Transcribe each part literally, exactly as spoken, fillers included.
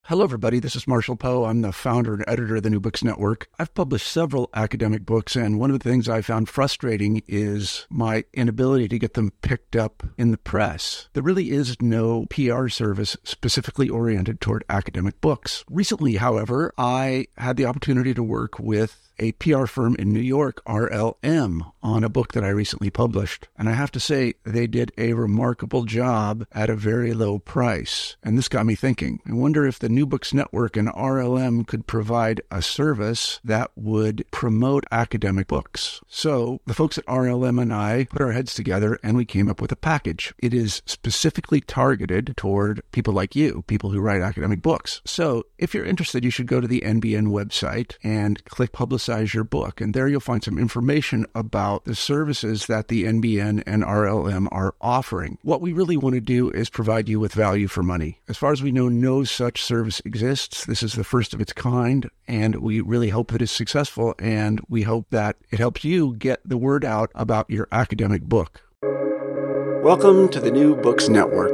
Hello, everybody. This is Marshall Poe. I'm the founder and editor of the New Books Network. I've published several academic books, and one of the things I found frustrating is my inability to get them picked up in the press. There really is no P R service specifically oriented toward academic books. Recently, however, I had the opportunity to work with a P R firm in New York, R L M, on a book that I recently published. And I have to say, they did a remarkable job at a very low price. And this got me thinking. I wonder if the New Books Network and R L M could provide a service that would promote academic books. So the folks at R L M and I put our heads together and we came up with a package. It is specifically targeted toward people like you, people who write academic books. So if you're interested, you should go to the N B N website and click Publicize your book. And there you'll find some information about the services that the N B N and R L M are offering. What we really want to do is provide you with value for money. As far as we know, no such service exists. This is the first of its kind, and we really hope that it's successful, and we hope that it helps you get the word out about your academic book. Welcome to the New Books Network.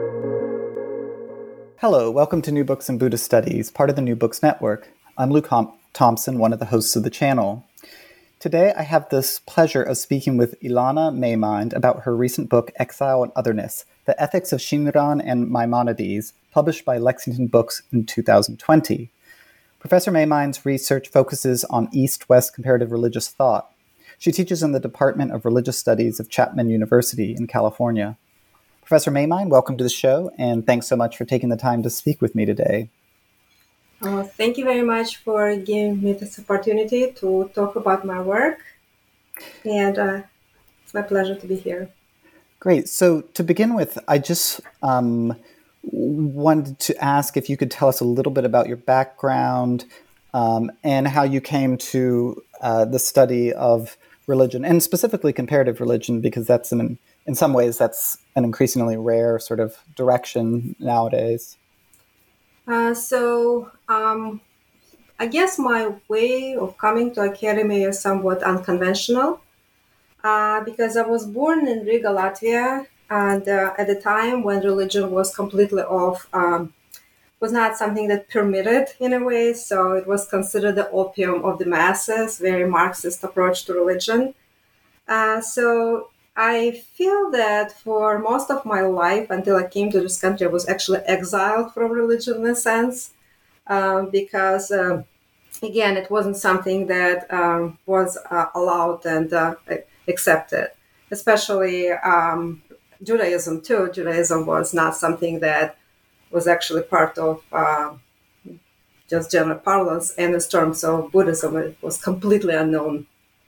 Hello, welcome to New Books and Buddhist Studies, part of the New Books Network. I'm Luke Hom- Thompson, one of the hosts of the channel. Today, I have this pleasure of speaking with Ilana Maymind about her recent book, Exile and Otherness, The Ethics of Shinran and Maimonides, published by Lexington Books in two thousand twenty. Professor Maymind's research focuses on East-West comparative religious thought. She teaches in the Department of Religious Studies of Chapman University in California. Professor Maymind, welcome to the show, and thanks so much for taking the time to speak with me today. Uh, thank you very much for giving me this opportunity to talk about my work, and uh, it's my pleasure to be here. Great. So to begin with, I just um, wanted to ask if you could tell us a little bit about your background um, and how you came to uh, the study of religion, and specifically comparative religion, because that's an, in some ways that's an increasingly rare sort of direction nowadays. Uh, so um, I guess my way of coming to academia is somewhat unconventional uh, because I was born in Riga, Latvia, and uh, at the time when religion was completely off, um, was not something that permitted in a way, so it was considered the opium of the masses, very Marxist approach to religion. Uh, so I feel that for most of my life, until I came to this country, I was actually exiled from religion in a sense, um, because, um, again, it wasn't something that um, was uh, allowed and uh, accepted, especially um, Judaism, too. Judaism was not something that was actually part of uh, just general parlance, and in terms of Buddhism, it was completely unknown.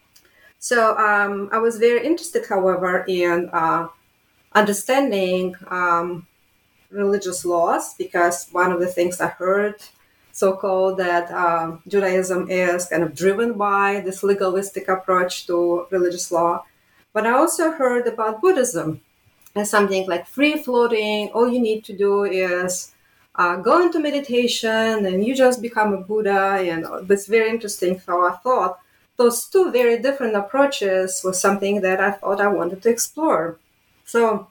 So um, I was very interested, however, in uh, understanding um, religious laws, because one of the things I heard, so-called, that uh, Judaism is kind of driven by this legalistic approach to religious law. But I also heard about Buddhism as something like free-floating. All you need to do is uh, go into meditation and you just become a Buddha. And it's very interesting how I thought those two very different approaches was something that I thought I wanted to explore. So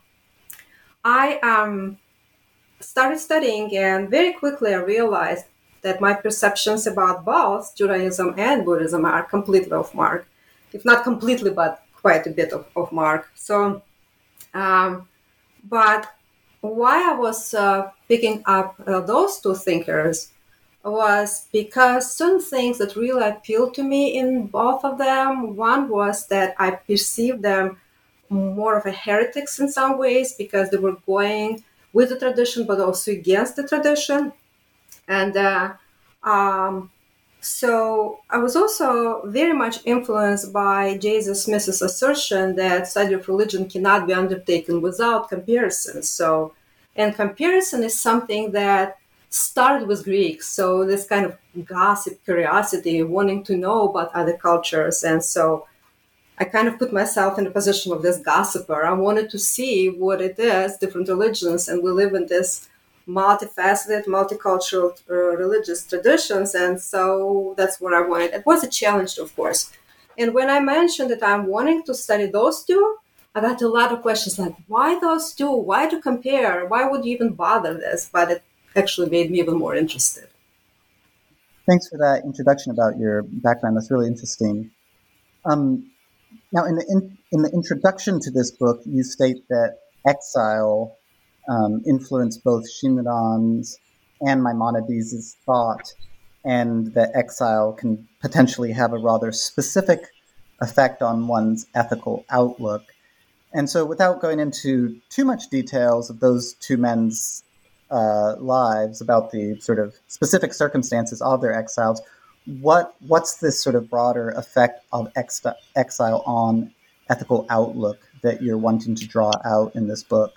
I um, started studying, and very quickly I realized that my perceptions about both Judaism and Buddhism are completely off mark. If not completely, but quite a bit of, off mark. So, um, but why I was uh, picking up uh, those two thinkers was because certain things that really appealed to me in both of them. One was that I perceived them more of a heretics in some ways, because they were going with the tradition but also against the tradition. And uh, um, so I was also very much influenced by J Z Smith's assertion that study of religion cannot be undertaken without comparison. So, and comparison is something that started with Greeks, so this kind of gossip, curiosity, wanting to know about other cultures. And so I kind of put myself in the position of this gossiper. I wanted to see what it is, different religions, and we live in this multifaceted, multicultural uh, religious traditions, and so that's what I wanted. It was a challenge, of course. And when I mentioned that I'm wanting to study those two, I got a lot of questions like, why those two? Why to compare? Why would you even bother this? But it actually made me even more interested. Thanks for that introduction about your background. That's really interesting. Um, now, in the in, in the introduction to this book, you state that exile um, influenced both Shinran's and Maimonides' thought, and that exile can potentially have a rather specific effect on one's ethical outlook. And so, without going into too much details of those two men's uh, lives, about the sort of specific circumstances of their exiles, what what's this sort of broader effect of ex- exile on ethical outlook that you're wanting to draw out in this book?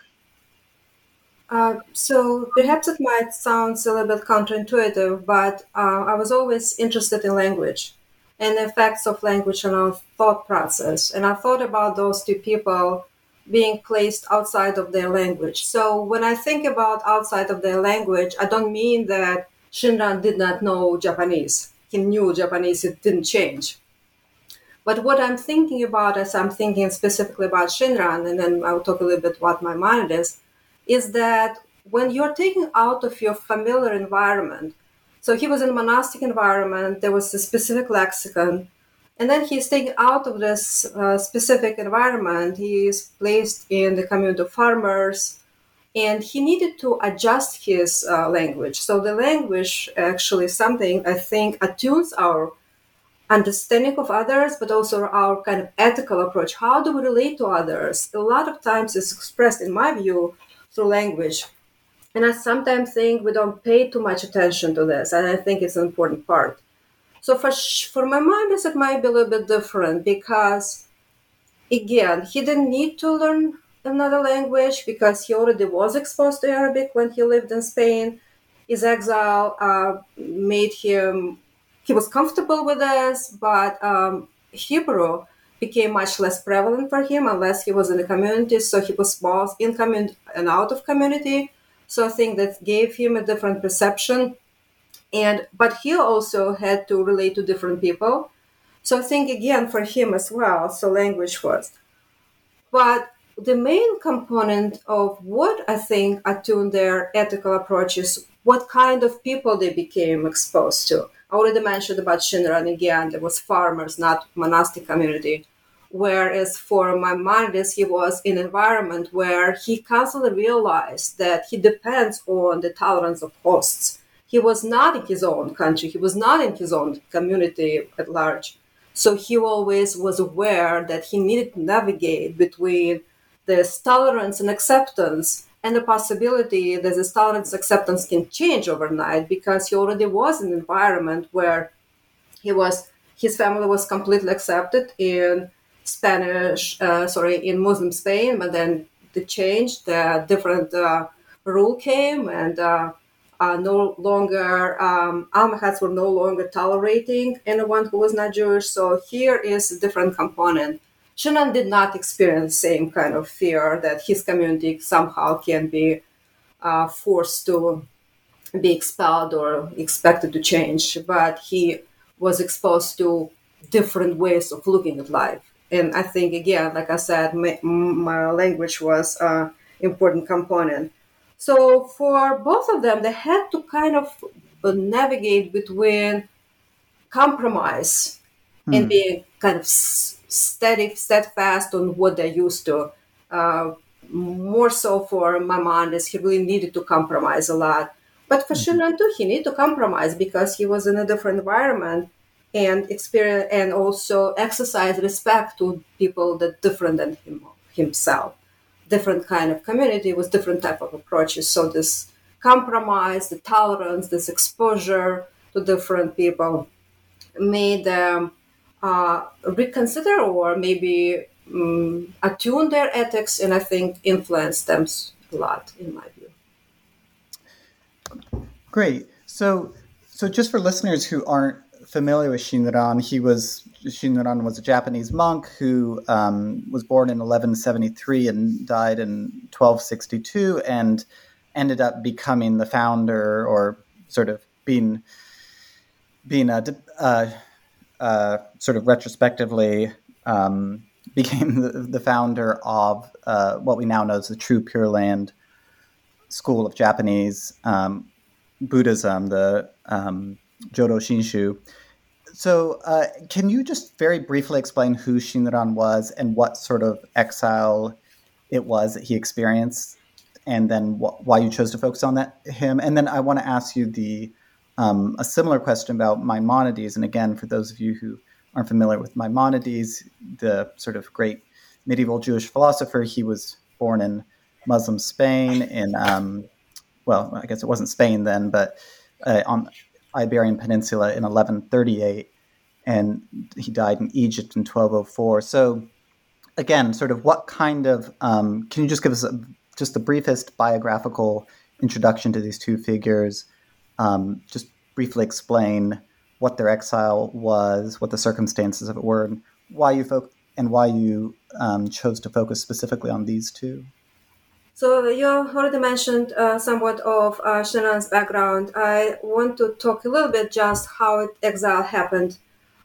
Uh, so perhaps it might sound a little bit counterintuitive, but uh, I was always interested in language and the effects of language on our thought process. And I thought about those two people being placed outside of their language. So when I think about outside of their language, I don't mean that Shinran did not know Japanese. He knew Japanese, it didn't change. But what I'm thinking about as I'm thinking specifically about Shinran, and then I'll talk a little bit what my mind is, is that when you're taken out of your familiar environment, so he was in a monastic environment, there was a specific lexicon, and then he's taken out of this uh, specific environment, he is placed in the community of farmers, and he needed to adjust his uh, language. So the language actually is something I think attunes our understanding of others, but also our kind of ethical approach. How do we relate to others? A lot of times it's expressed, in my view, through language. And I sometimes think we don't pay too much attention to this, and I think it's an important part. So for for Maimonides, it might be a little bit different because, again, he didn't need to learn another language because he already was exposed to Arabic when he lived in Spain. His exile uh, made him, he was comfortable with this, but um, Hebrew became much less prevalent for him unless he was in the community. So he was both in community and out of community. So I think that gave him a different perception. And but he also had to relate to different people. So I think again for him as well, so language first. But the main component of what I think attuned their ethical approach is what kind of people they became exposed to. I already mentioned about Shinran again, there was farmers, not monastic community. Whereas for Maimonides, he was in an environment where he constantly realized that he depends on the tolerance of hosts. He was not in his own country. He was not in his own community at large. So he always was aware that he needed to navigate between this tolerance and acceptance and the possibility that this tolerance and acceptance can change overnight because he already was in an environment where he was, his family was completely accepted in Spanish, uh, sorry, in Muslim Spain, but then the change, the different uh, rule came and uh, uh, no longer, um, Almohads were no longer tolerating anyone who was not Jewish. So here is a different component. Shinran did not experience the same kind of fear that his community somehow can be uh, forced to be expelled or expected to change, but he was exposed to different ways of looking at life. And I think, again, like I said, my, my language was an important component. So for both of them, they had to kind of navigate between compromise hmm. and being kind of steady, steadfast on what they're used to. Uh, more so for Maimonides, he really needed to compromise a lot. But for mm-hmm. Shinran too, he needed to compromise because he was in a different environment and experience and also exercise respect to people that different than him, himself. Different kind of community with different type of approaches. So this compromise, the tolerance, this exposure to different people made them uh, reconsider or maybe um, attune their ethics, and I think influenced them a lot, in my view. Great. So, so just for listeners who aren't familiar with Shinran, he was Shinran was a Japanese monk who um, was born in eleven seventy-three and died in twelve sixty-two, and ended up becoming the founder, or sort of being being a uh, uh, sort of retrospectively um, became the, the founder of uh, what we now know as the True Pure Land School of Japanese um, Buddhism, the um, Jodo Shinshu. So uh, can you just very briefly explain who Shinran was and what sort of exile it was that he experienced, and then wh- why you chose to focus on that him? And then I want to ask you the um, a similar question about Maimonides. And again, for those of you who aren't familiar with Maimonides, the sort of great medieval Jewish philosopher, he was born in Muslim Spain in, um, well, I guess it wasn't Spain then, but uh, on Iberian Peninsula in eleven thirty-eight, and he died in Egypt in twelve oh four. So again, sort of what kind of, um, can you just give us a, just the briefest biographical introduction to these two figures? Um, just briefly explain what their exile was, what the circumstances of it were, and why you fo- and why you um, chose to focus specifically on these two. So you already mentioned uh, somewhat of uh, Shinran's background. I want to talk a little bit just how exile happened.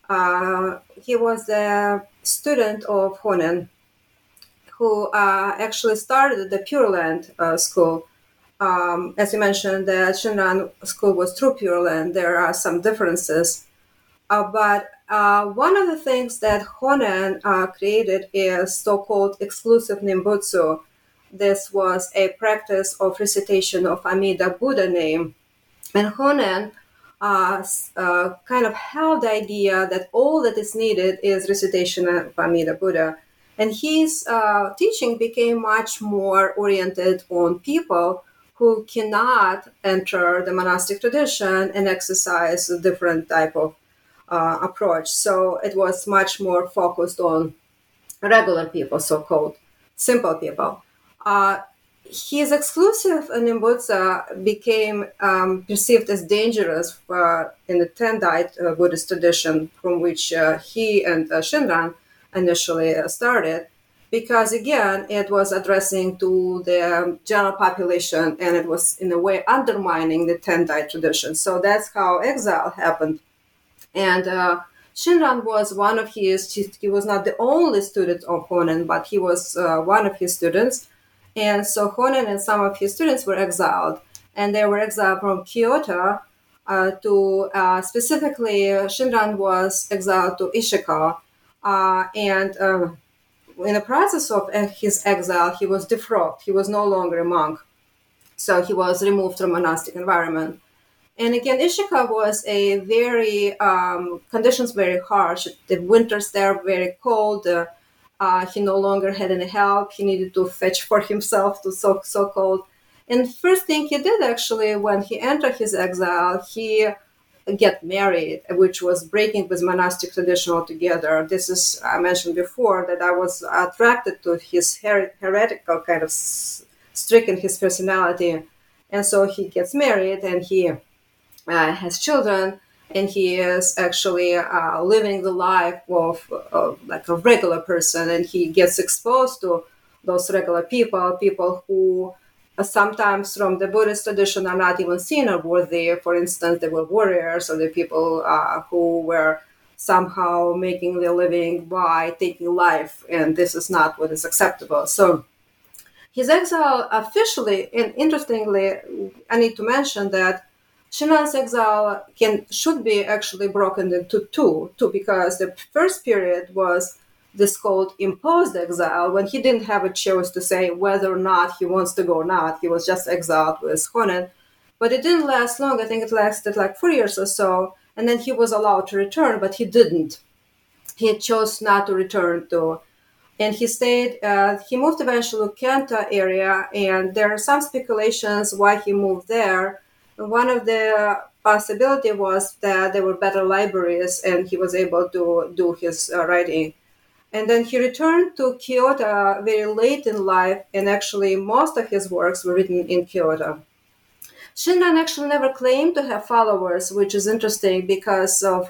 Uh, he was a student of Honen, who uh, actually started the Pure Land uh, school. Um, as you mentioned, the Shinran school was true Pure Land. There are some differences. Uh, but uh, one of the things that Honen uh, created is so-called exclusive Nimbutsu. This was a practice of recitation of Amida Buddha name. And Honen uh, uh, kind of held the idea that all that is needed is recitation of Amida Buddha. And his uh, teaching became much more oriented on people who cannot enter the monastic tradition and exercise a different type of uh, approach. So it was much more focused on regular people, so-called simple people. Uh, his exclusive Nimbutsu became um, perceived as dangerous for, in the Tendite uh, Buddhist tradition from which uh, he and uh, Shinran initially uh, started, because again, it was addressing to the general population and it was in a way undermining the Tendite tradition. So that's how exile happened. And uh, Shinran was one of his, he was not the only student of Honen, but he was uh, one of his students. And so Honen and some of his students were exiled. And they were exiled from Kyoto uh, to, uh, specifically, Shinran was exiled to Ishikawa. Uh, and uh, in the process of his exile, he was defrocked. He was no longer a monk. So he was removed from monastic environment. And again, Ishikawa was a very, um, conditions very harsh. The winters there were very cold. Uh, uh, he no longer had any help. He needed to fetch for himself to so, so cold. And first thing he did actually when he entered his exile, he get married, which was breaking with monastic tradition altogether. This is, I mentioned before, that I was attracted to his her- heretical kind of streak in his personality. And so he gets married and he Uh, has children, and he is actually uh, living the life of, of like a regular person, and he gets exposed to those regular people, people who uh, sometimes from the Buddhist tradition are not even seen as worthy. For instance, they were warriors or the people uh, who were somehow making their living by taking life, and this is not what is acceptable. So his exile officially, and interestingly, I need to mention that Shinran's exile can should be actually broken into two, two, because the first period was this called imposed exile, when he didn't have a choice to say whether or not he wants to go or not. He was just exiled with Honen. But it didn't last long. I think it lasted like four years or so. And then he was allowed to return, but he didn't. He chose not to return to. And he stayed, uh, he moved eventually to Kenta area, and there are some speculations why he moved there. One of the possibility was that there were better libraries and he was able to do his uh, writing. And then he returned to Kyoto very late in life, and actually most of his works were written in Kyoto. Shinran actually never claimed to have followers, which is interesting because of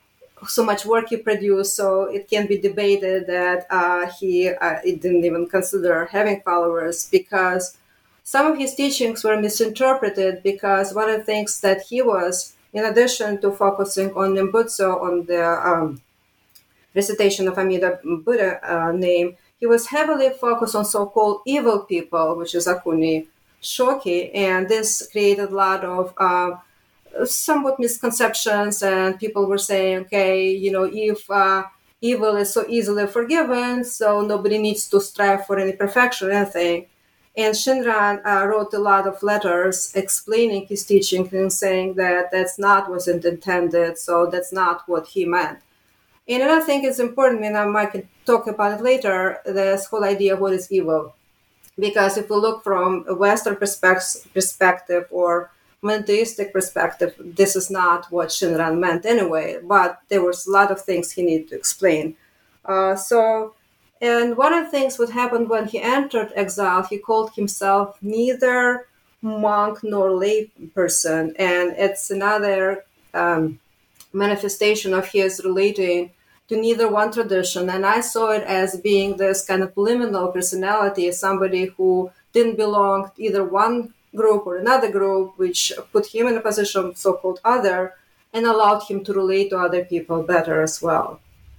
so much work he produced, so it can be debated that uh, he, uh, he didn't even consider having followers, because some of his teachings were misinterpreted, because one of the things that he was, in addition to focusing on Nimbutsu, on the um, recitation of Amida Buddha uh, name, he was heavily focused on so-called evil people, which is Akuni shocky, and this created a lot of uh, somewhat misconceptions, and people were saying, okay, you know, if uh, evil is so easily forgiven, so nobody needs to strive for any perfection or anything. And Shinran uh, wrote a lot of letters explaining his teaching and saying that that's not what it intended, so that's not what he meant. And I think it's important, and I might talk about it later, this whole idea of what is evil. Because if we look from a Western perspective, perspective or monotheistic perspective, this is not what Shinran meant anyway, but there was a lot of things he needed to explain. Uh, so, and one of the things what happened when he entered exile, he called himself neither monk nor lay person, and it's another um, manifestation of his relating to neither one tradition. And I saw it as being this kind of liminal personality, somebody who didn't belong to either one group or another group, which put him in a position of so-called other and allowed him to relate to other people better as well.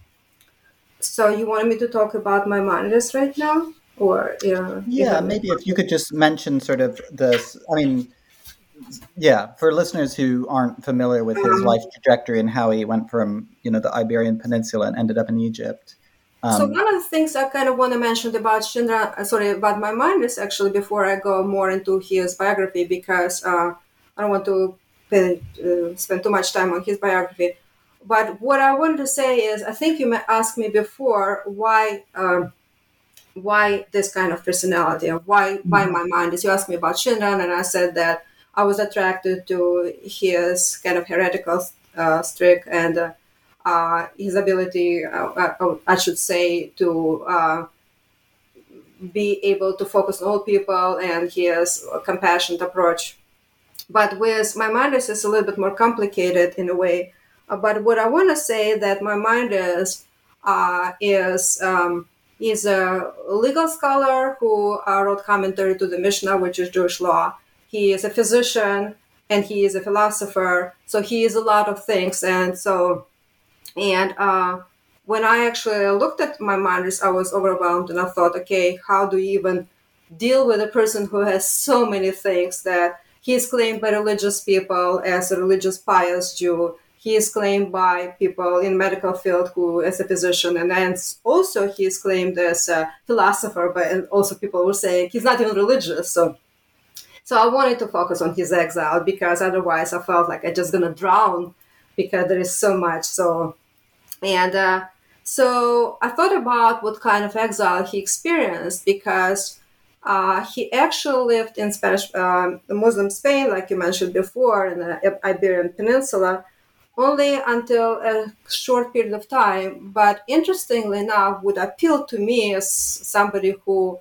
So you wanted me to talk about Maimonides right now? Or uh, Yeah, maybe if you could just mention sort of this, I mean, yeah, for listeners who aren't familiar with his life trajectory and how he went from, you know, the Iberian Peninsula and ended up in Egypt. Um, so one of the things I kind of want to mention about Shinran, sorry, about Maimonides actually, before I go more into his biography, because uh, I don't want to pay, uh, spend too much time on his biography. But what I wanted to say is, I think you asked me before why um, why this kind of personality, why mm-hmm. why Maimonides. You asked me about Shinran, and I said that I was attracted to his kind of heretical uh, streak and uh, uh, his ability, uh, I should say, to uh, be able to focus on all people and his compassionate approach. But with Maimonides, it's a little bit more complicated in a way. Uh, but what I want to say that Maimonides uh, is um, is a legal scholar who uh, wrote commentary to the Mishnah, which is Jewish law. He is a physician and he is a philosopher. So he is a lot of things. And so, and uh, when I actually looked at Maimonides, I was overwhelmed and I thought, okay, how do you even deal with a person who has so many things that he is claimed by religious people as a religious pious Jew. He is claimed by people in medical field who as a physician, and then also he is claimed as a philosopher, but also people were saying he's not even religious. So So I wanted to focus on his exile because otherwise I felt like I'm just going to drown because there is so much. So, and uh, so I thought about what kind of exile he experienced because uh, he actually lived in Spanish, um, Muslim Spain, like you mentioned before, in the Iberian Peninsula, only until a short period of time. But interestingly enough, would appeal to me as somebody who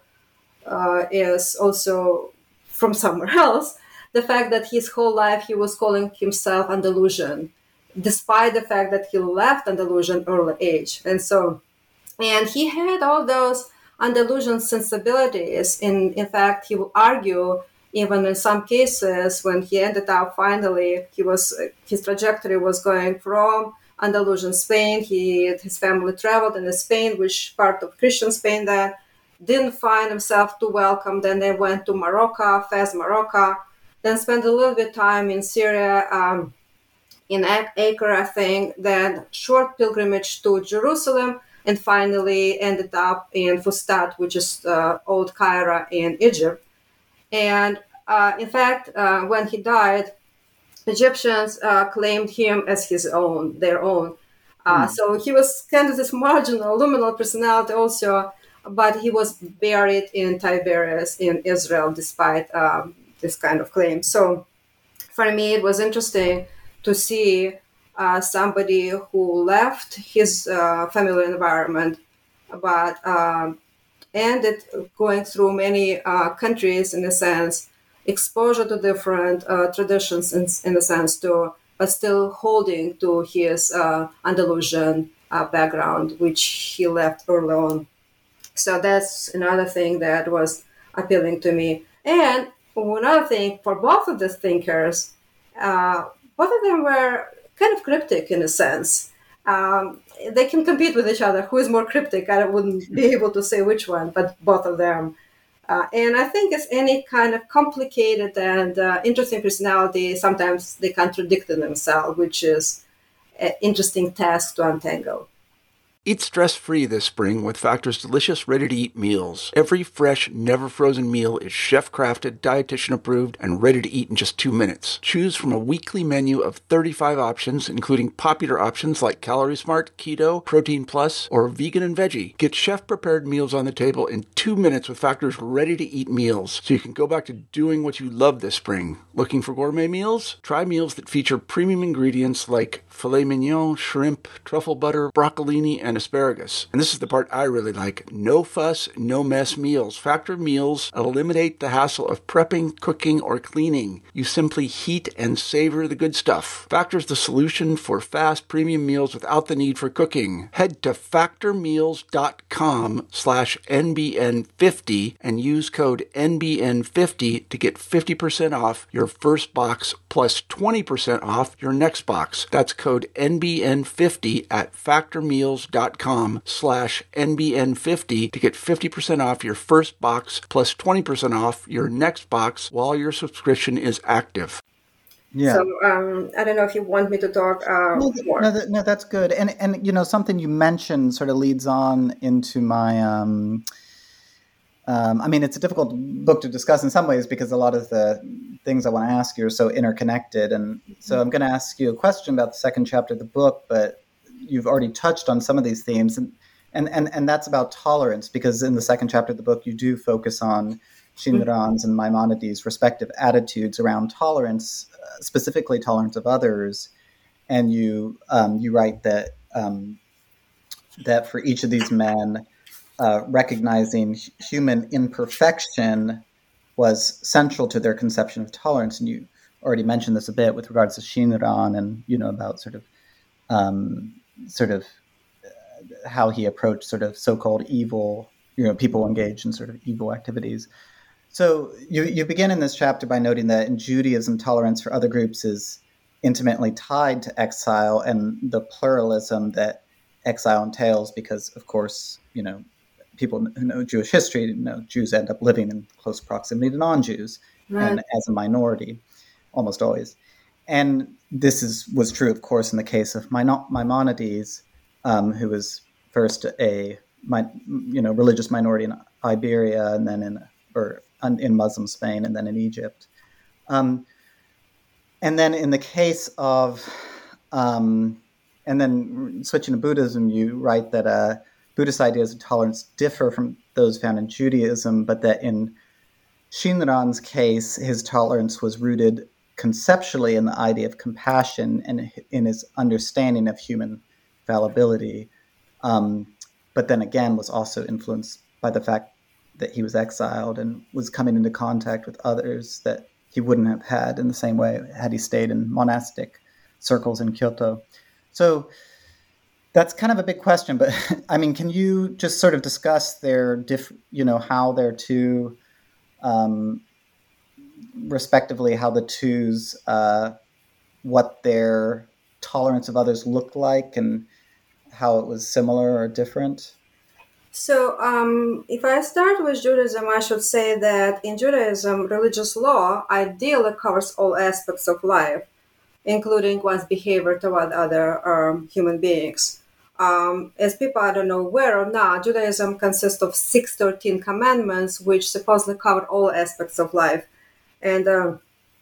uh, is also from somewhere else, the fact that his whole life he was calling himself Andalusian, despite the fact that he left Andalusian early age. And so, and he had all those Andalusian sensibilities. In, in fact, he will argue, even in some cases, when he ended up finally, he was his trajectory was going from Andalusian Spain. He his family traveled in Spain, which part of Christian Spain there. Didn't find himself too welcome. Then they went to Morocco, Fez, Morocco. Then spent a little bit of time in Syria, um, in Acre, I think. Then short pilgrimage to Jerusalem, and finally ended up in Fustat, which is uh, old Cairo in Egypt. And uh, in fact, uh, when he died, Egyptians uh, claimed him as his own, their own. Uh, mm. So he was kind of this marginal, luminal personality also. But he was buried in Tiberias in Israel, despite um, this kind of claim. So for me, it was interesting to see uh, somebody who left his uh, familiar environment, but um, ended going through many uh, countries, in a sense, exposure to different uh, traditions, in, in a sense, too, but still holding to his uh, Andalusian uh, background, which he left early on. So that's another thing that was appealing to me. And another thing, for both of the thinkers, uh, both of them were kind of cryptic in a sense. Um, they can compete with each other. Who is more cryptic? I wouldn't be able to say which one, but both of them. Uh, and I think as any kind of complicated and uh, interesting personality, sometimes they contradict in themselves, which is an interesting task to untangle. Eat stress-free this spring with Factor's delicious, ready-to-eat meals. Every fresh, never-frozen meal is chef-crafted, dietitian-approved, and ready to eat in just two minutes. Choose from a weekly menu of thirty-five options, including popular options like Calorie Smart, Keto, Protein Plus, or Vegan and Veggie. Get chef-prepared meals on the table in two minutes with Factor's ready-to-eat meals, so you can go back to doing what you love this spring. Looking for gourmet meals? Try meals that feature premium ingredients like filet mignon, shrimp, truffle butter, broccolini, and asparagus. And this is the part I really like. No fuss, no mess meals. Factor meals eliminate the hassle of prepping, cooking, or cleaning. You simply heat and savor the good stuff. Factor's the solution for fast premium meals without the need for cooking. Head to factormeals.com slash NBN50 and use code N B N fifty to get fifty percent off your first box plus twenty percent off your next box. That's code N B N fifty at factormeals.com slash NBN50 to get fifty percent off your first box plus twenty percent off your next box while your subscription is active. Yeah. So um, I don't know if you want me to talk uh, no, more. No, no, that's good. And, and, you know, something you mentioned sort of leads on into my, um, um, I mean, it's a difficult book to discuss in some ways because a lot of the things I want to ask you are so interconnected. And so I'm going to ask you a question about the second chapter of the book, but you've already touched on some of these themes, and, and, and, and that's about tolerance, because in the second chapter of the book, you do focus on Shinran's and Maimonides' respective attitudes around tolerance, uh, specifically tolerance of others. And you um, you write that um, that for each of these men, uh, recognizing human imperfection was central to their conception of tolerance. And you already mentioned this a bit with regards to Shinran, and you know about sort of um, sort of uh, how he approached sort of so-called evil, you know, people engaged in sort of evil activities. So you, you begin in this chapter by noting that in Judaism, tolerance for other groups is intimately tied to exile and the pluralism that exile entails, because, of course, you know, people who know Jewish history, you know, Jews end up living in close proximity to non-Jews, right, and as a minority, almost always. And this is was true, of course, in the case of Maimonides, um, who was first a you know religious minority in Iberia, and then in or in Muslim Spain, and then in Egypt. Um, and then in the case of, um, and then switching to Buddhism, you write that uh, Buddhist ideas of tolerance differ from those found in Judaism, but that in Shinran's case, his tolerance was rooted conceptually in the idea of compassion and in his understanding of human fallibility, um, but then again was also influenced by the fact that he was exiled and was coming into contact with others that he wouldn't have had in the same way had he stayed in monastic circles in Kyoto. So that's kind of a big question, but I mean, can you just sort of discuss their diff, you know, how their two, um, respectively, how the twos, uh, what their tolerance of others looked like and how it was similar or different? So um, if I start with Judaism, I should say that in Judaism, religious law ideally covers all aspects of life, including one's behavior toward other um, human beings. Um, as people, I don't know aware or not, Judaism consists of six hundred thirteen commandments, which supposedly cover all aspects of life. And um,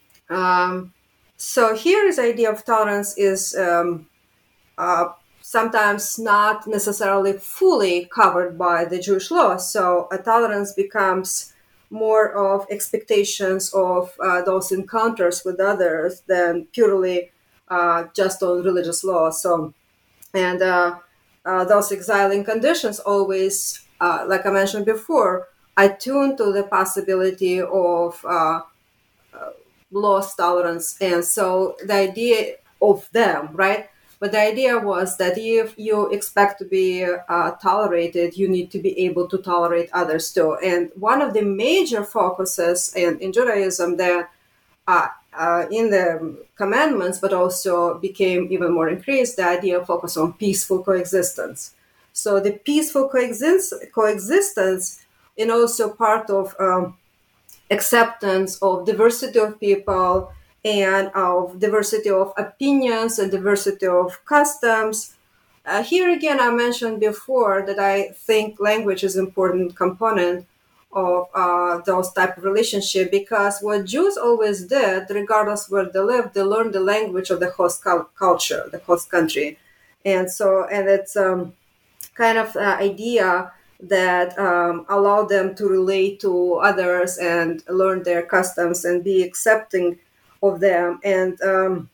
um, so here is the idea of tolerance is um, uh, sometimes not necessarily fully covered by the Jewish law. So a tolerance becomes more of expectations of uh, those encounters with others than purely uh, just on religious law. So, and uh, uh, those exiling conditions always, uh, like I mentioned before, attune to the possibility of uh, uh, lost tolerance. And so the idea of them, right? But the idea was that if you expect to be uh, tolerated, you need to be able to tolerate others too. And one of the major focuses in, in Judaism that uh, uh, in the commandments, but also became even more increased, the idea of focus on peaceful coexistence. So the peaceful coexist- coexistence and also part of um, acceptance of diversity of people and of diversity of opinions and diversity of customs. Uh, here again, I mentioned before that I think language is an important component of uh, those type of relationship, because what Jews always did, regardless where they lived, they learned the language of the host culture, the host country. And so, and it's um, kind of uh, idea that um, allow them to relate to others and learn their customs and be accepting of them. And um,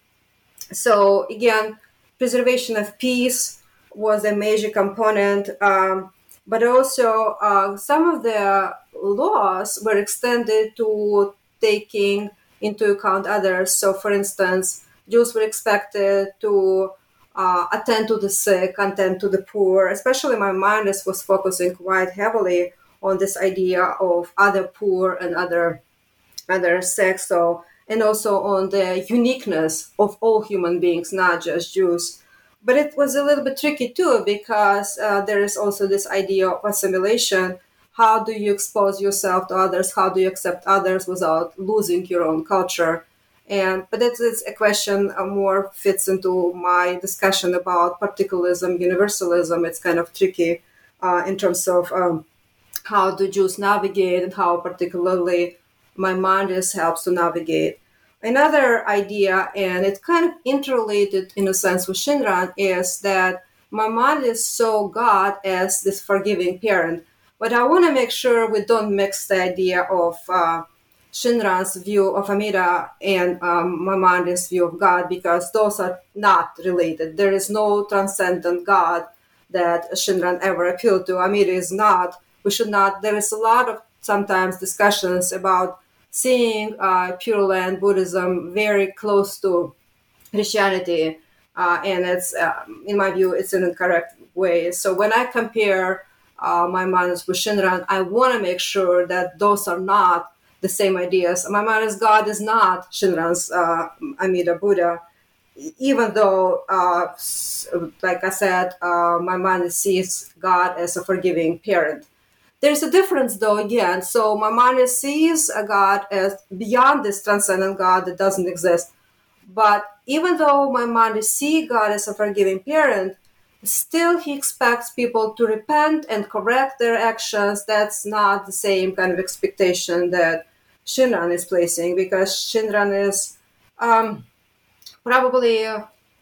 so again, preservation of peace was a major component, um, but also uh, some of the laws were extended to taking into account others. So for instance, Jews were expected to uh, attend to the sick, attend to the poor. Especially Maimonides was focusing quite heavily on this idea of other poor and other other sex, so, and also on the uniqueness of all human beings, not just Jews. But it was a little bit tricky too, because uh, there is also this idea of assimilation. How do you expose yourself to others? How do you accept others without losing your own culture? And but it's, it's a question uh, more fits into my discussion about particularism, universalism. It's kind of tricky uh, in terms of um, how do Jews navigate, and how particularly Maimonides helps to navigate. Another idea, and it's kind of interrelated in a sense with Shinran, is that Maimonides saw God as this forgiving parent. But I want to make sure we don't mix the idea of uh, Shinran's view of Amida and um, Maimonides' view of God, because those are not related. There is no transcendent God that Shinran ever appealed to. Amida is not. We should not. There is a lot of sometimes discussions about seeing uh, Pure Land Buddhism very close to Christianity, uh, and it's, uh, in my view, it's an incorrect way. So when I compare uh, Maimonides with Shinran, I want to make sure that those are not the same ideas. Maimonides' God is not Shinran's uh, Amida Buddha, even though, uh, like I said, uh, Maimonides sees God as a forgiving parent. There's a difference, though, again. So Maimonides sees a God as beyond this transcendent God that doesn't exist. But even though Maimonides sees God as a forgiving parent, still he expects people to repent and correct their actions. That's not the same kind of expectation that Shinran is placing, because Shinran is um, probably, uh,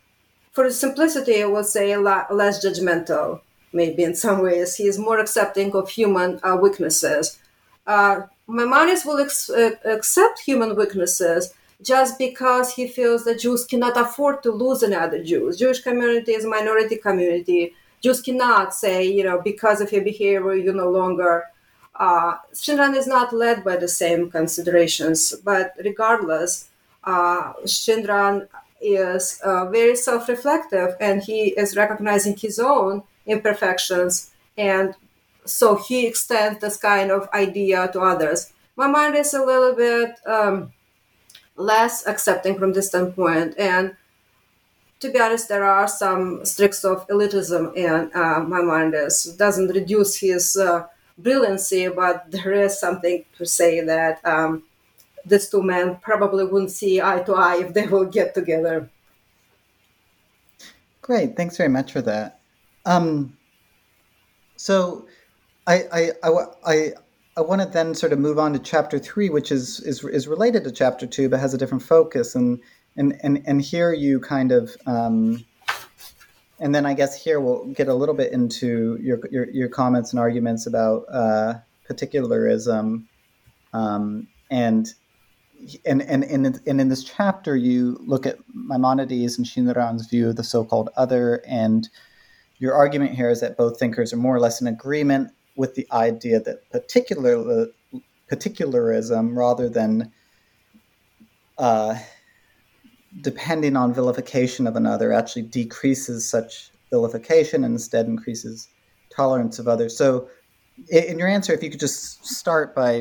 for simplicity, I would say less judgmental. Maybe in some ways, he is more accepting of human uh, weaknesses. Uh, Maimonides will ex- uh, accept human weaknesses just because he feels that Jews cannot afford to lose another Jew. Jewish community is a minority community. Jews cannot say, you know, because of your behavior, you no longer. Uh, Shinran is not led by the same considerations, but regardless, uh, Shinran is uh, very self-reflective, and he is recognizing his own imperfections, and so he extends this kind of idea to others. My mind is a little bit um, less accepting from this standpoint, and to be honest, there are some streaks of elitism in uh, my mind. Is doesn't reduce his uh, brilliancy, but there is something to say that um, these two men probably wouldn't see eye to eye if they will get together. Great, thanks very much for that. Um, so I, I, I, I, I want to then sort of move on to chapter three, which is, is is related to chapter two, but has a different focus. And and and, and here you kind of, um, and then I guess here we'll get a little bit into your your, your comments and arguments about uh, particularism, um, and. And, and, and, and in this chapter, you look at Maimonides and Shinran's view of the so-called other, and your argument here is that both thinkers are more or less in agreement with the idea that particular, particularism, rather than uh, depending on vilification of another, actually decreases such vilification and instead increases tolerance of others. So in your answer, if you could just start by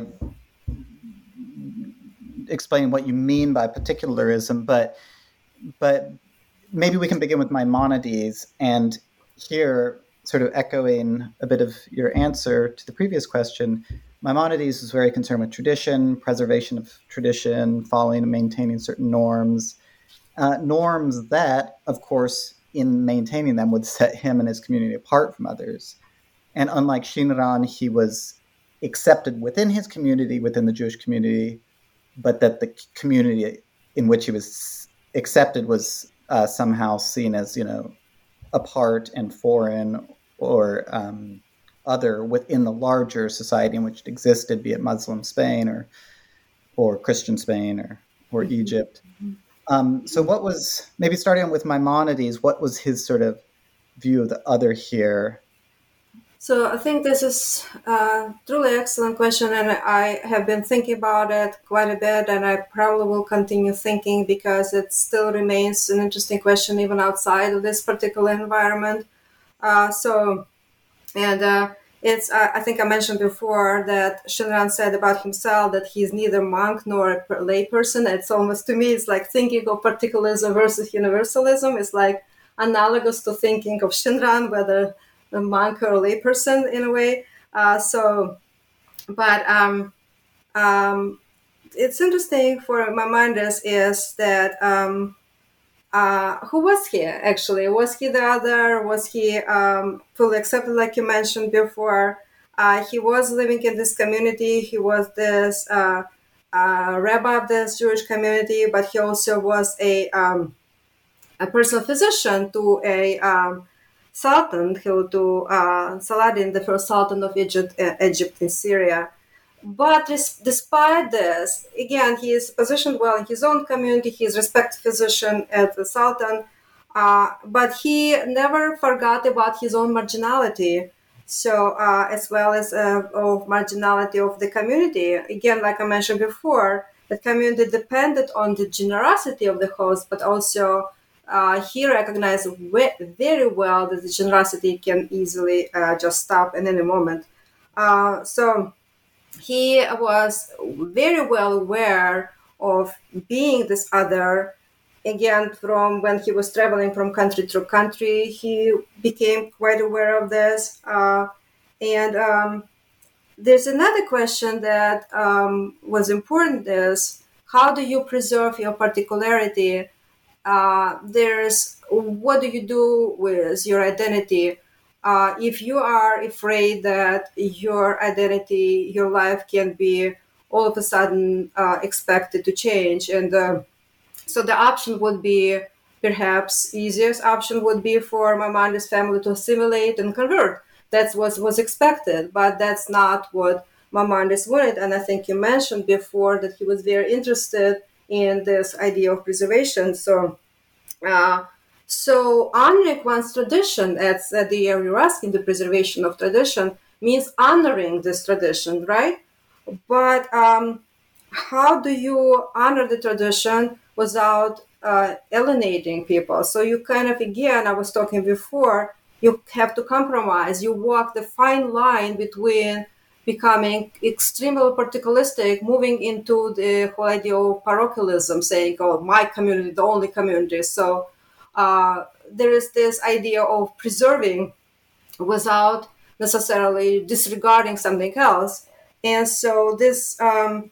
explain what you mean by particularism, but but maybe we can begin with Maimonides, and here, sort of echoing a bit of your answer to the previous question, Maimonides was very concerned with tradition, preservation of tradition, following and maintaining certain norms, uh, norms that, of course, in maintaining them would set him and his community apart from others. And unlike Shinran, he was accepted within his community, within the Jewish community, but that the community in which he was accepted was uh, somehow seen as, you know, apart and foreign or um, other within the larger society in which it existed, be it Muslim Spain or or Christian Spain or or Egypt. Um, so what was, maybe starting with Maimonides, what was his sort of view of the other here? So I think this is a truly excellent question, and I have been thinking about it quite a bit, and I probably will continue thinking because it still remains an interesting question even outside of this particular environment. Uh, so, and uh, it's, uh, I think I mentioned before that Shinran said about himself that he's neither monk nor a layperson. It's almost, to me, it's like thinking of particularism versus universalism. It's like analogous to thinking of Shinran, whether a monk or a layperson in a way. Uh, so, but um, um, it's interesting for Maimonides is that um, uh, who was he actually? Was he the other? Was he um, fully accepted, like you mentioned before? Uh, he was living in this community. He was this uh, uh, rabbi of this Jewish community, but he also was a um, a personal physician to a um, Sultan, who to uh, Saladin, the first Sultan of Egypt, uh, Egypt in Syria. But res- despite this, again, he is positioned well in his own community. He is a respected physician as the Sultan, uh, but he never forgot about his own marginality. So, uh, as well as uh, of marginality of the community. Again, like I mentioned before, the community depended on the generosity of the host, but also Uh, he recognized we- very well that the generosity can easily uh, just stop at any moment. Uh, so he was very well aware of being this other. Again, from when he was traveling from country to country, he became quite aware of this. Uh, and um, there's another question that um, was important is, how do you preserve your particularity? Uh, there's what do you do with your identity? Uh, if you are afraid that your identity, your life can be all of a sudden uh, expected to change. And uh, so the option would be, perhaps easiest option would be for Maimonides' family to assimilate and convert. That's what was expected, but that's not what Maimonides wanted. And I think you mentioned before that he was very interested in this idea of preservation. So, uh, so honoring one's tradition, as uh, the area you're asking, the preservation of tradition, means honoring this tradition, right? But um, how do you honor the tradition without uh, alienating people? So you kind of, again, I was talking before, you have to compromise. You walk the fine line between becoming extremely particularistic, moving into the whole idea of parochialism, saying, oh, my community, the only community. So uh, there is this idea of preserving without necessarily disregarding something else. And so this, um,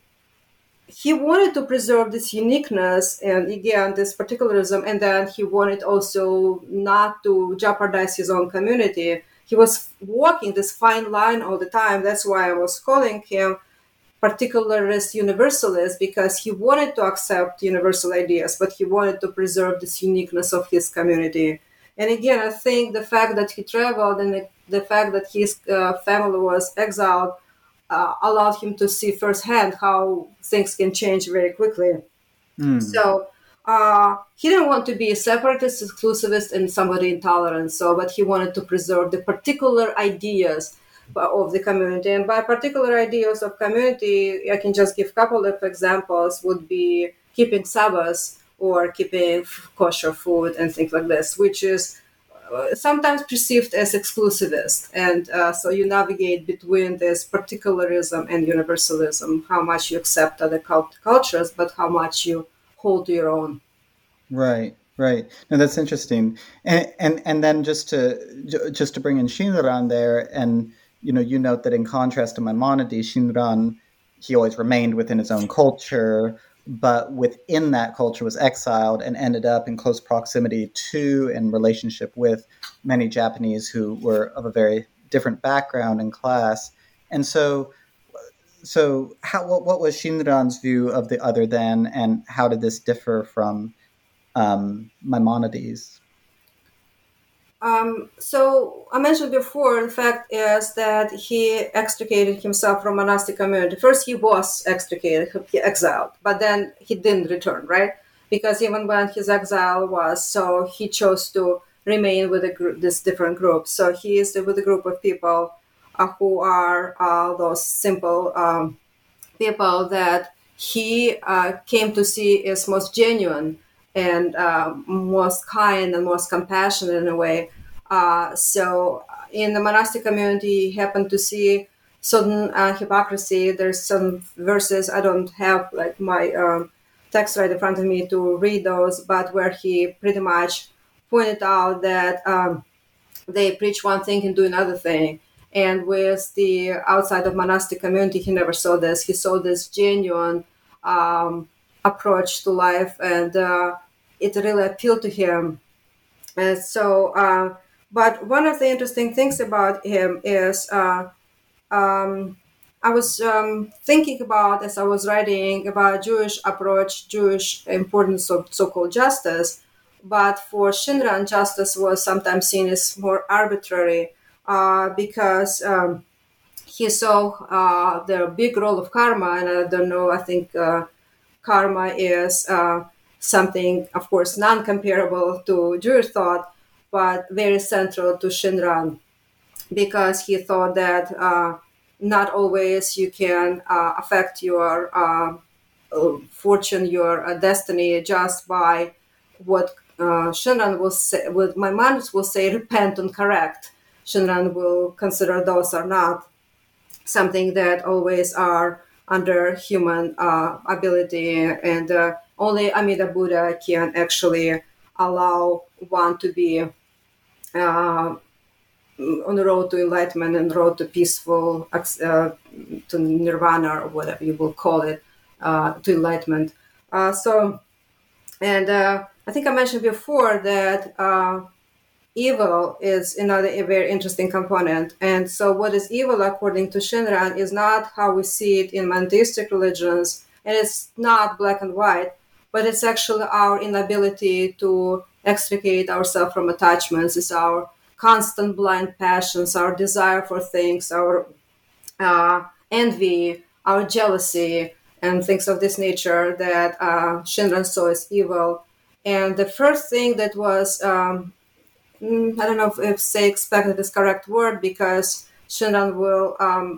he wanted to preserve this uniqueness and again, this particularism, and then he wanted also not to jeopardize his own community. He was walking this fine line all the time. That's why I was calling him particularist universalist, because he wanted to accept universal ideas, but he wanted to preserve this uniqueness of his community. And again, I think the fact that he traveled and the, the fact that his uh, family was exiled uh, allowed him to see firsthand how things can change very quickly. Mm. So uh, he didn't want to be a separatist, exclusivist, and somebody intolerant. So, but he wanted to preserve the particular ideas of the community. And by particular ideas of community, I can just give a couple of examples. Would be keeping Sabbath or keeping kosher food and things like this, which is sometimes perceived as exclusivist. And uh, so you navigate between this particularism and universalism, how much you accept other cult- cultures, but how much you hold to your own. Right, right. No, that's interesting. And and and then just to just to bring in Shinran there, and you know, you note that in contrast to Maimonides, Shinran, he always remained within his own culture, but within that culture was exiled and ended up in close proximity to and relationship with many Japanese who were of a very different background and class. And so, so how what, what was Shinran's view of the other then, and how did this differ from um, Maimonides? Um, so I mentioned before, the fact is that he extricated himself from monastic community. First, he was extricated, he exiled, but then he didn't return, right? Because even when his exile was, so he chose to remain with a group, this different group. So he is with a group of people uh, who are uh, those simple um, people that he uh, came to see as most genuine and uh, most kind and most compassionate in a way. Uh, so in the monastic community, he happened to see certain uh, hypocrisy. There's some verses, I don't have like my um, text right in front of me to read those, but where he pretty much pointed out that um, they preach one thing and do another thing. And with the outside of monastic community, he never saw this. He saw this genuine um, approach to life, and uh, it really appealed to him. And so, uh, but one of the interesting things about him is uh, um, I was um, thinking about, as I was writing about Jewish approach, Jewish importance of so-called justice, but for Shinran, justice was sometimes seen as more arbitrary uh, because um, he saw uh, the big role of karma, and I don't know, I think uh, karma is uh, something, of course, non-comparable to Jewish thought, but very central to Shinran, because he thought that uh, not always you can uh, affect your uh, fortune, your uh, destiny just by what uh, Shinran will say, what Maimonides will say, repent and correct. Shinran will consider those are not something that always are under human uh, ability, and uh, only Amida Buddha can actually allow one to be uh, on the road to enlightenment and road to peaceful, uh, to nirvana, or whatever you will call it, uh, to enlightenment. Uh, so, and uh, I think I mentioned before that uh, evil is another a very interesting component. And so what is evil, according to Shinran, is not how we see it in monotheistic religions, and it's not black and white, but it's actually our inability to extricate ourselves from attachments. It's our constant blind passions, our desire for things, our uh, envy, our jealousy, and things of this nature that uh, Shinran saw as evil. And the first thing that was, um, I don't know if, if say expected is correct word, because Shinran will, um,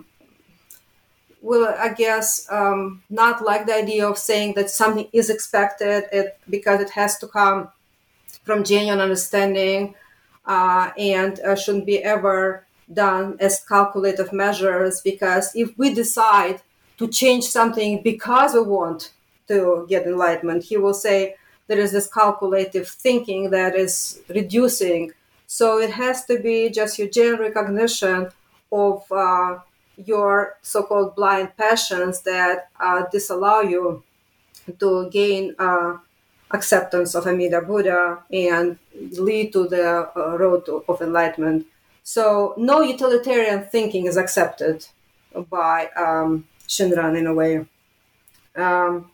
will I guess, um, not like the idea of saying that something is expected it, because it has to come from genuine understanding, Uh, and uh, shouldn't be ever done as calculative measures, because if we decide to change something because we want to get enlightenment, he will say there is this calculative thinking that is reducing. So it has to be just your general recognition of uh, your so-called blind passions that uh, disallow you to gain uh, acceptance of Amida Buddha and lead to the uh, road to, of enlightenment. So no utilitarian thinking is accepted by um, Shinran in a way. Um,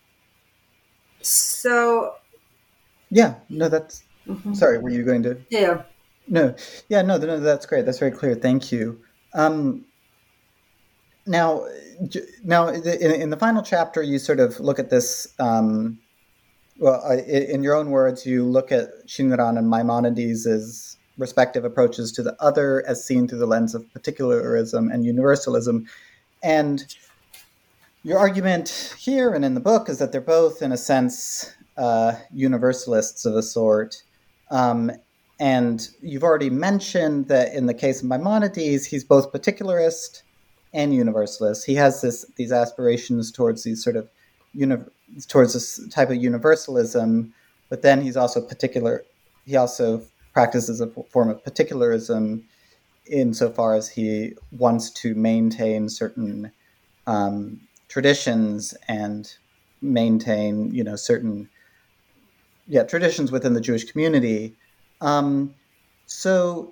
so yeah, no, that's mm-hmm. Sorry, were you going to? Yeah. No, yeah, no, no, that's great. That's very clear. Thank you. Um, now, now in, in the final chapter, you sort of look at this. Um, Well, in your own words, you look at Shinran and Maimonides' respective approaches to the other as seen through the lens of particularism and universalism. And your argument here and in the book is that they're both, in a sense, uh, universalists of a sort. Um, and you've already mentioned that in the case of Maimonides, he's both particularist and universalist. He has this these aspirations towards these sort of uni- towards this type of universalism, but then he's also particular. He also practices a form of particularism insofar as he wants to maintain certain um, traditions and maintain, you know, certain yeah traditions within the Jewish community. Um, so,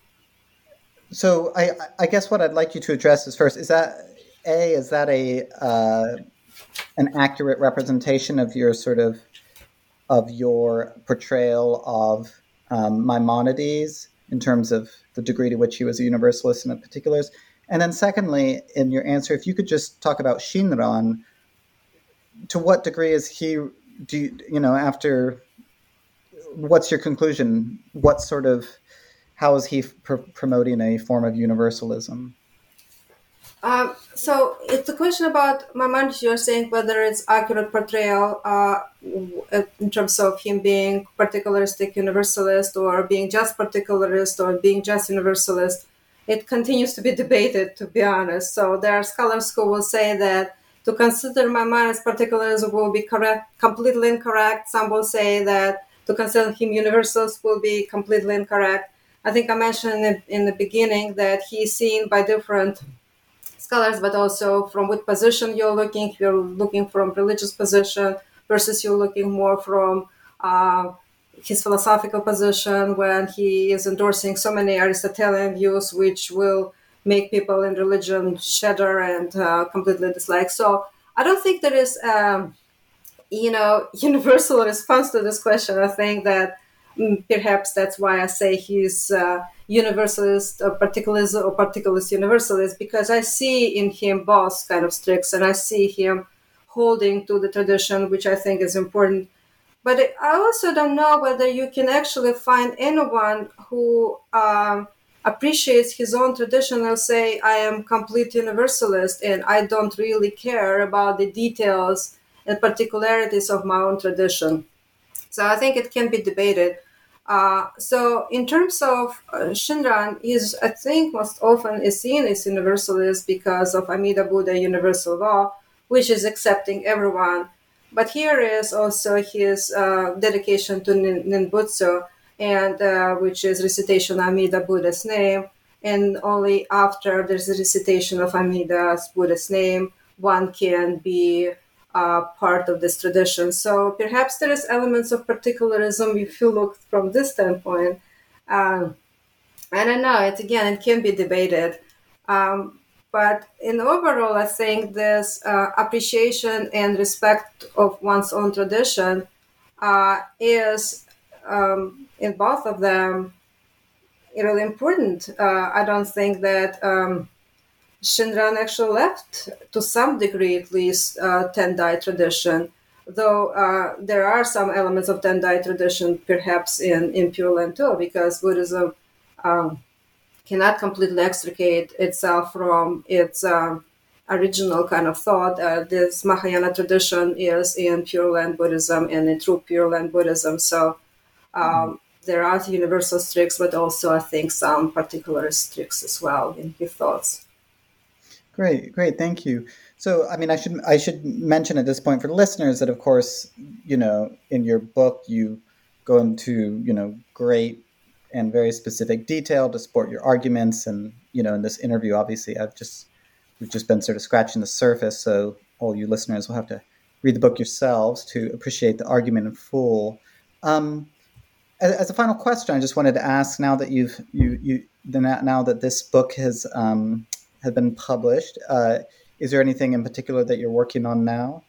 so I, I guess what I'd like you to address is first: is that a is that a uh, an accurate representation of your sort of of your portrayal of um, Maimonides in terms of the degree to which he was a universalist in the particulars? And then secondly, in your answer, if you could just talk about Shinran, to what degree is he, do you, you know, after, what's your conclusion? What sort of, how is he pr- promoting a form of universalism? Um, so it's a question about Maimonides. You're saying whether it's accurate portrayal uh, in terms of him being particularistic universalist or being just particularist or being just universalist. It continues to be debated, to be honest. So there are scholars who will say that to consider Maimonides particularism will be correct, completely incorrect. Some will say that to consider him universalist will be completely incorrect. I think I mentioned in the, in the beginning that he's seen by different scholars, but also from what position you're looking. If you're looking from religious position versus you're looking more from uh, his philosophical position, when he is endorsing so many Aristotelian views, which will make people in religion shudder and uh, completely dislike. So I don't think there is, um, you know, universal response to this question. I think that mm, perhaps that's why I say he's uh, universalist or particularist or particularist universalist, because I see in him both kind of streaks, and I see him holding to the tradition, which I think is important. But I also don't know whether you can actually find anyone who um, appreciates his own tradition and say, I am complete universalist and I don't really care about the details and particularities of my own tradition. So I think it can be debated. Uh, so in terms of uh, Shinran, is I think most often is seen as universalist because of Amida Buddha universal law, which is accepting everyone. But here is also his uh, dedication to Nin- Ninbutsu, and uh, which is recitation of Amida Buddha's name. And only after there's a recitation of Amida's Buddha's name, one can be uh, part of this tradition. So perhaps there is elements of particularism if you look from this standpoint. Um, I don't know. It again, it can be debated. Um, but in overall, I think this uh, appreciation and respect of one's own tradition uh, is, um, in both of them, really important. Uh, I don't think that um, Shinran actually left, to some degree at least, uh, Tendai tradition, though uh, there are some elements of Tendai tradition perhaps in, in Pure Land too, because Buddhism um, cannot completely extricate itself from its um, original kind of thought. Uh, this Mahayana tradition is in Pure Land Buddhism and in true Pure Land Buddhism. So um, mm-hmm. there are universal tricks, but also I think some particular tricks as well in his thoughts. Great, great, thank you. So, I mean, I should I should mention at this point for the listeners that, of course, you know, in your book you go into, you know, great and very specific detail to support your arguments, and you know, in this interview, obviously, I've just we've just been sort of scratching the surface. So, all you listeners will have to read the book yourselves to appreciate the argument in full. Um, as, as a final question, I just wanted to ask: now that you've you you now that this book has um, has been published, uh, is there anything in particular that you're working on now?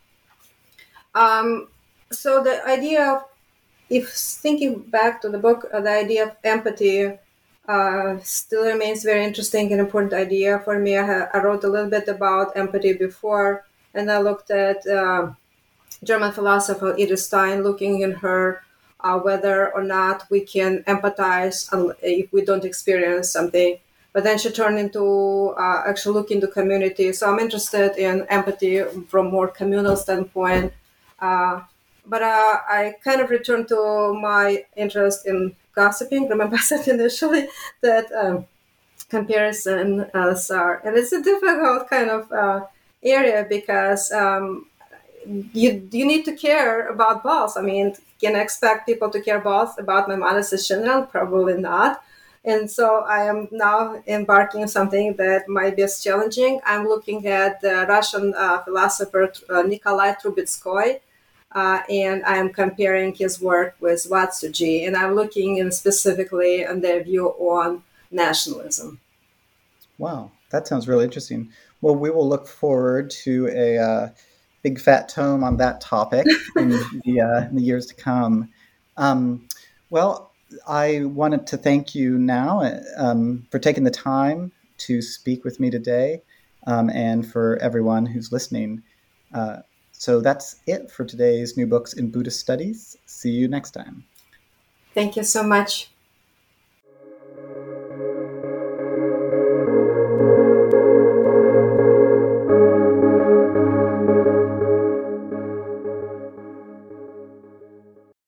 Um, so the idea of, if thinking back to the book, uh, the idea of empathy uh, still remains very interesting and important idea for me. I, ha- I wrote a little bit about empathy before, and I looked at uh, German philosopher Edith Stein, looking in her uh, whether or not we can empathize if we don't experience something. But then she turned into uh, actually look into community. So I'm interested in empathy from more communal standpoint. Uh, but uh, I kind of returned to my interest in gossiping. Remember I said initially that um, comparison uh, are, and it's a difficult kind of uh, area because um, you you need to care about both. I mean, can I expect people to care both about Maimonides and Shinran? Probably not. And so I am now embarking on something that might be as challenging. I'm looking at the Russian uh, philosopher uh, Nikolai Trubetskoy, uh, and I'm comparing his work with Watsuji, and I'm looking in specifically on their view on nationalism. Wow, that sounds really interesting. Well, we will look forward to a uh, big fat tome on that topic in the, uh, in the years to come. Um, well, I wanted to thank you now um, for taking the time to speak with me today, um, and for everyone who's listening. Uh, so that's it for today's New Books in Buddhist Studies. See you next time. Thank you so much.